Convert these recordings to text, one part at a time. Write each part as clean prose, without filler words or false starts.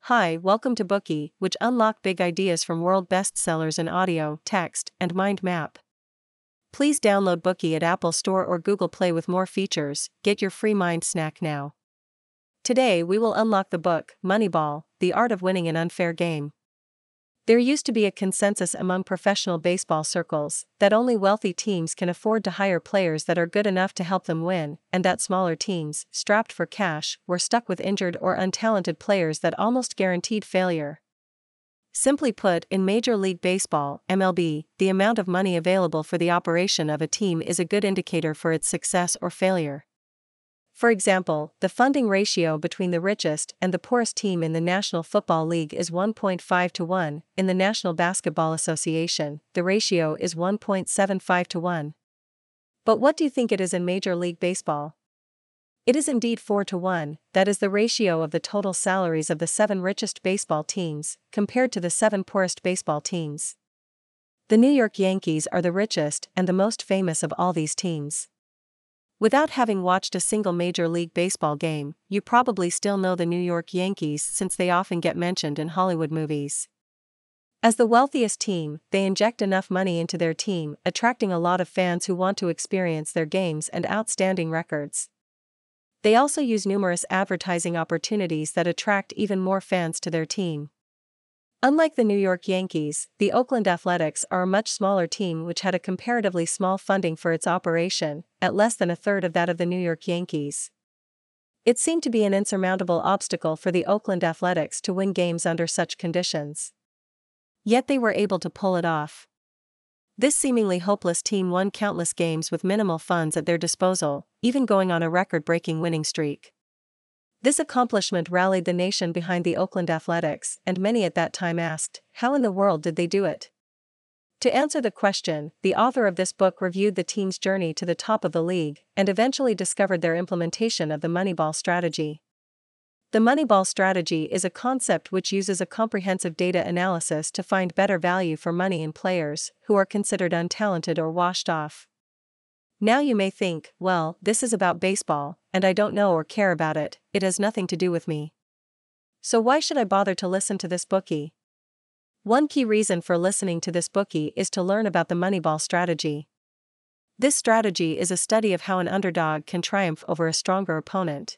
Hi, welcome to Bookey, which unlock big ideas from world bestsellers in audio, text, and mind map. Please download Bookey at Apple Store or Google Play with more features. Get your free mind snack now. Today we will unlock the book, Moneyball, The Art of Winning an Unfair Game. There used to be a consensus among professional baseball circles that only wealthy teams can afford to hire players that are good enough to help them win, and that smaller teams, strapped for cash, were stuck with injured or untalented players that almost guaranteed failure. Simply put, in Major League Baseball, MLB, the amount of money available for the operation of a team is a good indicator for its success or failure. For example, the funding ratio between the richest and the poorest team in the National Football League is 1.5 to 1. In the National Basketball Association, the ratio is 1.75 to 1. But what do you think it is in Major League Baseball? It is indeed 4 to 1, that is the ratio of the total salaries of the 7 richest baseball teams, compared to the 7 poorest baseball teams. The New York Yankees are the richest and the most famous of all these teams. Without having watched a single Major League Baseball game, you probably still know the New York Yankees since they often get mentioned in Hollywood movies. As the wealthiest team, they inject enough money into their team, attracting a lot of fans who want to experience their games and outstanding records. They also use numerous advertising opportunities that attract even more fans to their team. Unlike the New York Yankees, the Oakland Athletics are a much smaller team which had a comparatively small funding for its operation, at less than a third of that of the New York Yankees. It seemed to be an insurmountable obstacle for the Oakland Athletics to win games under such conditions. Yet they were able to pull it off. This seemingly hopeless team won countless games with minimal funds at their disposal, even going on a record-breaking winning streak. This accomplishment rallied the nation behind the Oakland Athletics, and many at that time asked, how in the world did they do it? To answer the question, the author of this book reviewed the team's journey to the top of the league, and eventually discovered their implementation of the Moneyball strategy. The Moneyball strategy is a concept which uses a comprehensive data analysis to find better value for money in players who are considered untalented or washed off. Now you may think, well, this is about baseball, and I don't know or care about it, it has nothing to do with me. So why should I bother to listen to this Bookey? One key reason for listening to this Bookey is to learn about the Moneyball strategy. This strategy is a study of how an underdog can triumph over a stronger opponent.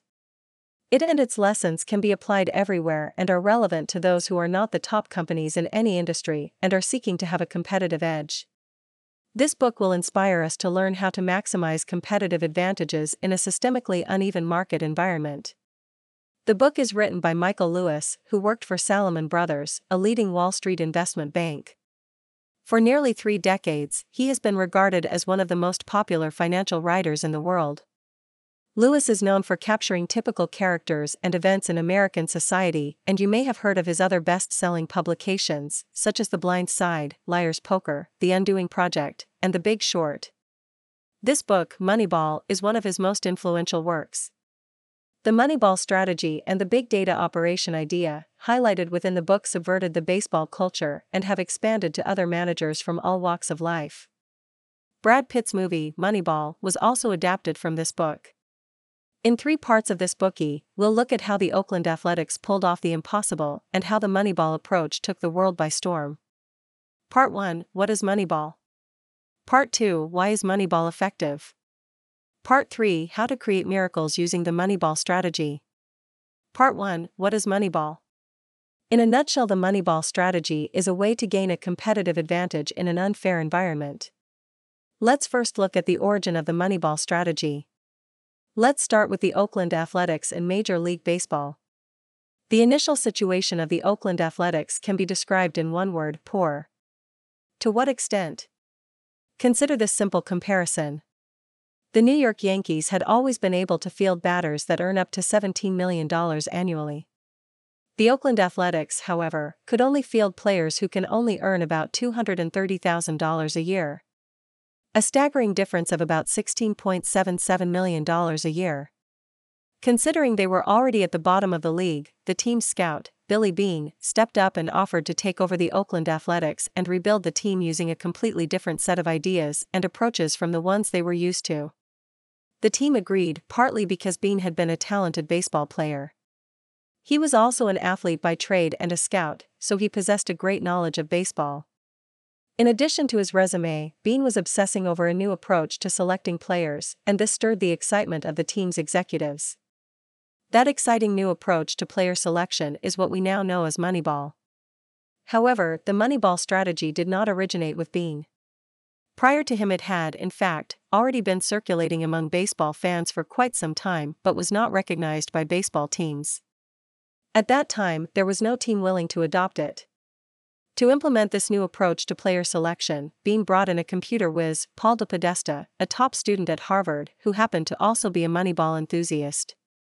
It and its lessons can be applied everywhere and are relevant to those who are not the top companies in any industry and are seeking to have a competitive edge. This book will inspire us to learn how to maximize competitive advantages in a systemically uneven market environment. The book is written by Michael Lewis, who worked for Salomon Brothers, a leading Wall Street investment bank. For nearly 3 decades, he has been regarded as one of the most popular financial writers in the world. Lewis is known for capturing typical characters and events in American society, and you may have heard of his other best-selling publications, such as The Blind Side, Liar's Poker, The Undoing Project, and The Big Short. This book, Moneyball, is one of his most influential works. The Moneyball strategy and the big data operation idea, highlighted within the book, subverted the baseball culture and have expanded to other managers from all walks of life. Brad Pitt's movie, Moneyball, was also adapted from this book. In 3 parts of this Bookey, we'll look at how the Oakland Athletics pulled off the impossible and how the Moneyball approach took the world by storm. Part 1, What is Moneyball? Part 2, Why is Moneyball effective? Part 3, How to create miracles using the Moneyball strategy. Part 1, What is Moneyball? In a nutshell, the Moneyball strategy is a way to gain a competitive advantage in an unfair environment. Let's first look at the origin of the Moneyball strategy. Let's start with the Oakland Athletics in Major League Baseball. The initial situation of the Oakland Athletics can be described in one word: poor. To what extent? Consider this simple comparison. The New York Yankees had always been able to field batters that earn up to $17 million annually. The Oakland Athletics, however, could only field players who can only earn about $230,000 a year. A staggering difference of about $16.77 million a year. Considering they were already at the bottom of the league, the team's scout, Billy Beane, stepped up and offered to take over the Oakland Athletics and rebuild the team using a completely different set of ideas and approaches from the ones they were used to. The team agreed, partly because Beane had been a talented baseball player. He was also an athlete by trade and a scout, so he possessed a great knowledge of baseball. In addition to his resume, Beane was obsessing over a new approach to selecting players, and this stirred the excitement of the team's executives. That exciting new approach to player selection is what we now know as Moneyball. However, the Moneyball strategy did not originate with Beane. Prior to him, it had, in fact, already been circulating among baseball fans for quite some time but was not recognized by baseball teams. At that time, there was no team willing to adopt it. To implement this new approach to player selection, Beane brought in a computer whiz, Paul DePodesta, a top student at Harvard who happened to also be a Moneyball enthusiast.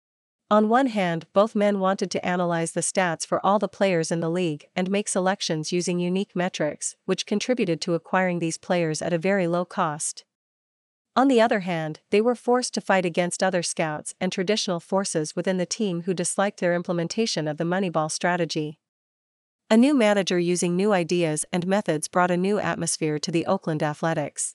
On one hand, both men wanted to analyze the stats for all the players in the league and make selections using unique metrics, which contributed to acquiring these players at a very low cost. On the other hand, they were forced to fight against other scouts and traditional forces within the team who disliked their implementation of the Moneyball strategy. A new manager using new ideas and methods brought a new atmosphere to the Oakland Athletics.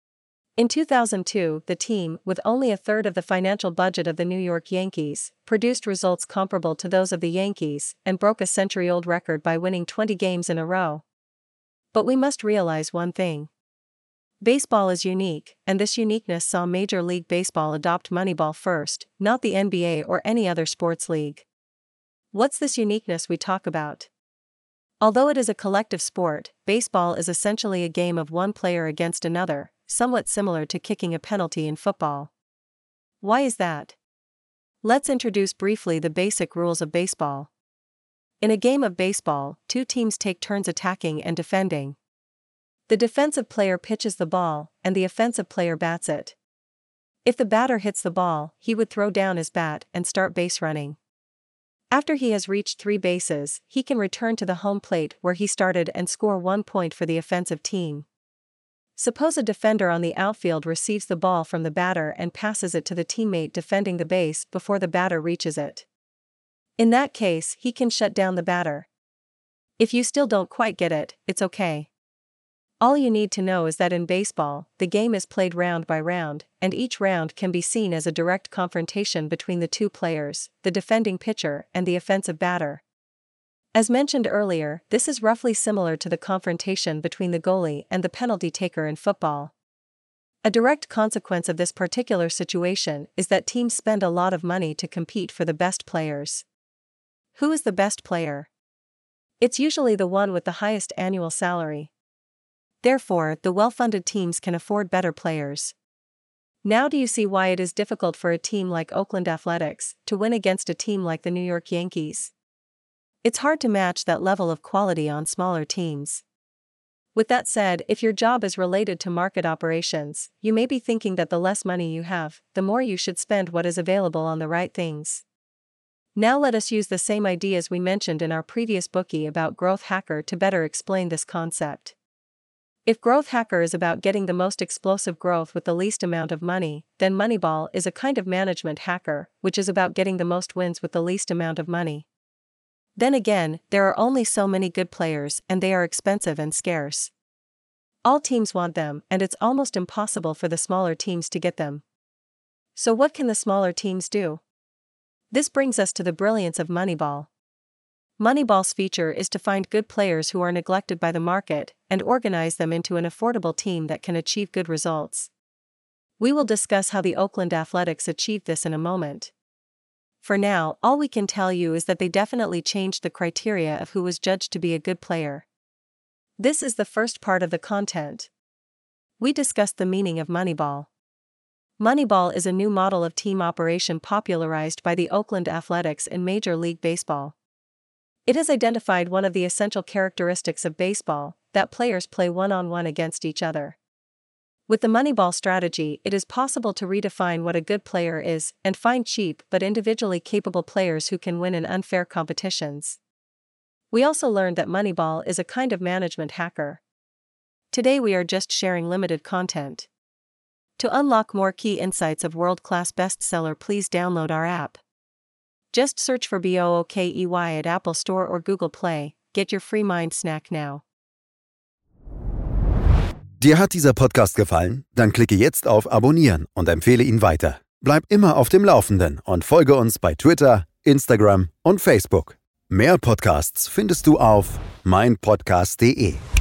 In 2002, the team, with only a third of the financial budget of the New York Yankees, produced results comparable to those of the Yankees and broke a century-old record by winning 20 games in a row. But we must realize one thing. Baseball is unique, and this uniqueness saw Major League Baseball adopt Moneyball first, not the NBA or any other sports league. What's this uniqueness we talk about? Although it is a collective sport, baseball is essentially a game of one player against another, somewhat similar to kicking a penalty in football. Why is that? Let's introduce briefly the basic rules of baseball. In a game of baseball, two teams take turns attacking and defending. The defensive player pitches the ball, and the offensive player bats it. If the batter hits the ball, he would throw down his bat and start base running. After he has reached 3 bases, he can return to the home plate where he started and score 1 point for the offensive team. Suppose a defender on the outfield receives the ball from the batter and passes it to the teammate defending the base before the batter reaches it. In that case, he can shut down the batter. If you still don't quite get it, it's okay. All you need to know is that in baseball, the game is played round by round, and each round can be seen as a direct confrontation between the two players, the defending pitcher and the offensive batter. As mentioned earlier, this is roughly similar to the confrontation between the goalie and the penalty taker in football. A direct consequence of this particular situation is that teams spend a lot of money to compete for the best players. Who is the best player? It's usually the one with the highest annual salary. Therefore, the well-funded teams can afford better players. Now do you see why it is difficult for a team like Oakland Athletics to win against a team like the New York Yankees? It's hard to match that level of quality on smaller teams. With that said, if your job is related to market operations, you may be thinking that the less money you have, the more you should spend what is available on the right things. Now let us use the same ideas we mentioned in our previous bookie about Growth Hacker to better explain this concept. If Growth Hacker is about getting the most explosive growth with the least amount of money, then Moneyball is a kind of management hacker, which is about getting the most wins with the least amount of money. Then again, there are only so many good players and they are expensive and scarce. All teams want them, and it's almost impossible for the smaller teams to get them. So what can the smaller teams do? This brings us to the brilliance of Moneyball. Moneyball's feature is to find good players who are neglected by the market and organize them into an affordable team that can achieve good results. We will discuss how the Oakland Athletics achieved this in a moment. For now, all we can tell you is that they definitely changed the criteria of who was judged to be a good player. This is the first part of the content. We discussed the meaning of Moneyball. Moneyball is a new model of team operation popularized by the Oakland Athletics in Major League Baseball. It has identified one of the essential characteristics of baseball, that players play one-on-one against each other. With the Moneyball strategy, it is possible to redefine what a good player is and find cheap but individually capable players who can win in unfair competitions. We also learned that Moneyball is a kind of management hacker. Today we are just sharing limited content. To unlock more key insights of world-class bestseller, please download our app. Just search for BOOKEY at Apple Store or Google Play. Get your free mind snack now. Dir hat dieser Podcast gefallen? Dann klicke jetzt auf Abonnieren und empfehle ihn weiter. Bleib immer auf dem Laufenden und folge uns bei Twitter, Instagram und Facebook. Mehr Podcasts findest du auf meinpodcast.de.